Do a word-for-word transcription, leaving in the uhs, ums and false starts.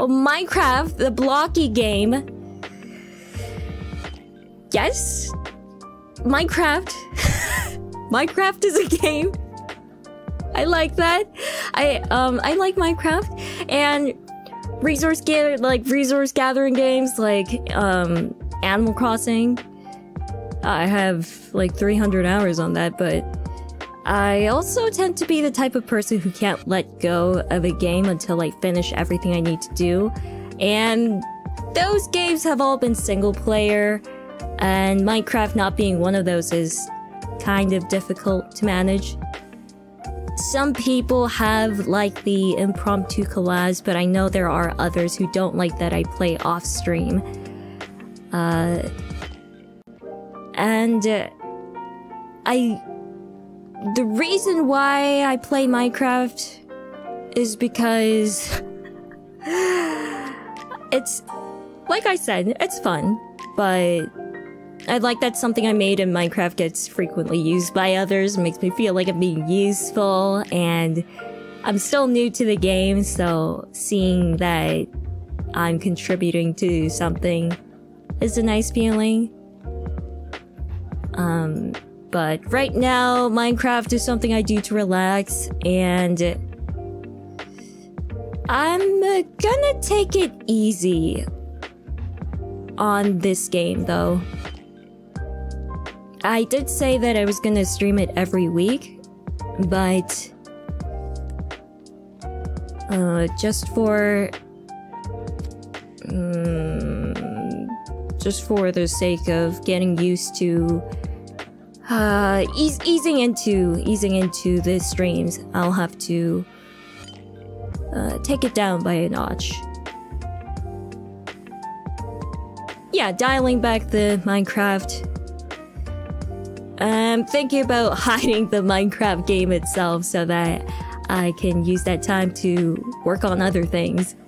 Oh, Minecraft, the blocky game. Yes? Minecraft. Minecraft is a game. I like that. I um I like Minecraft and resource gather like resource gathering games like um Animal Crossing. I have like three hundred hours on that, but I also tend to be the type of person who can't let go of a game until I finish everything I need to do. And those games have all been single player, and Minecraft not being one of those is kind of difficult to manage. Some people have like the impromptu collabs, but I know there are others who don't like that I play off stream. Uh, and uh, I... The reason why I play Minecraft is because it's, like I said, it's fun, but I like that something I made in Minecraft gets frequently used by others. It makes me feel like I'm being useful, and I'm still new to the game, so seeing that I'm contributing to something is a nice feeling. Um... But right now, Minecraft is something I do to relax, and I'm gonna take it easy on this game, though. I did say that I was gonna stream it every week, but uh, just for um, just for the sake of getting used to Uh, ease, easing into, easing into the streams, I'll have to, uh, take it down by a notch. Yeah, dialing back the Minecraft. I'm thinking about hiding the Minecraft game itself so that I can use that time to work on other things.